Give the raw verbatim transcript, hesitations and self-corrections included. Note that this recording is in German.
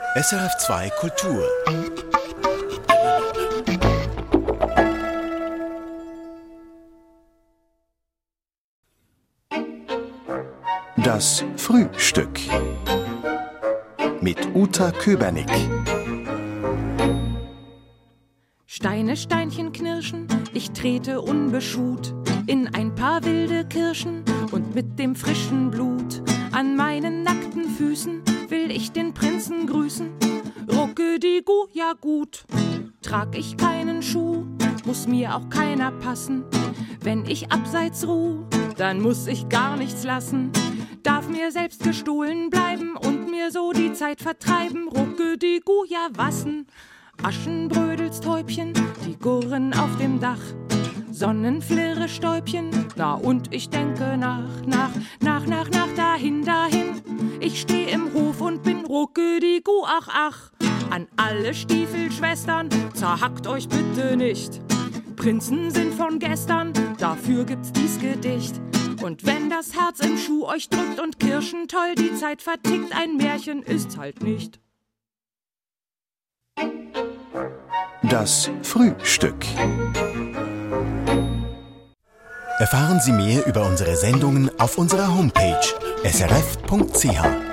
S R F zwei Kultur. Das Frühstück mit Uta Köbernick. Steine, Steinchen knirschen, ich trete unbeschuht in ein paar wilde Kirschen und mit dem frischen Blut an meinen nackten Füßen will ich den Prinzen grüßen. Ruckedigu, ja gut, trag ich keinen Schuh, muss mir auch keiner passen. Wenn ich abseits ruh, dann muss ich gar nichts lassen. Darf mir selbst gestohlen bleiben und mir so die Zeit vertreiben. Ruckedigu, ja wassen. Aschenbrödels Täubchen, die gurren auf dem Dach. Sonnenflirre Stäubchen, na und ich denke nach, nach, nach, nach, nach, dahin, dahin. Ich steh im Hof und bin ruckedigu, ach, ach. An alle Stiefelschwestern, zerhackt euch bitte nicht. Prinzen sind von gestern, dafür gibt's dies Gedicht. Und wenn das Herz im Schuh euch drückt und Kirschen toll die Zeit vertickt, ein Märchen ist's halt nicht. Das Frühstück. Erfahren Sie mehr über unsere Sendungen auf unserer Homepage s r f punkt c h.